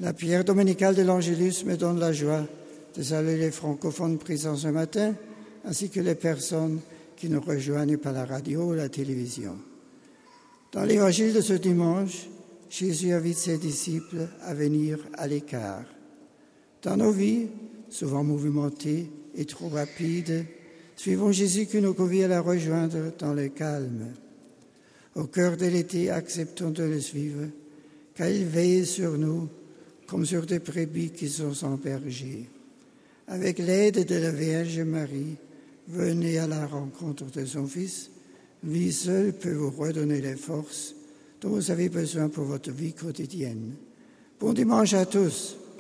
La prière dominicale de l'Angélus me donne la joie de saluer les francophones présents ce matin, ainsi que les personnes qui nous rejoignent par la radio ou la télévision. Dans l'évangile de ce dimanche, Jésus invite ses disciples à venir à l'écart. Dans nos vies, souvent mouvementées et trop rapides, suivons Jésus qui nous convie à la rejoindre dans le calme. Au cœur de l'été, acceptons de le suivre, car il veille sur nous comme sur des brebis qui sont sans berger. Avec l'aide de la Vierge Marie, venez à la rencontre de son Fils. Lui seul peut vous redonner les forces dont vous avez besoin pour votre vie quotidienne. Bon dimanche à tous.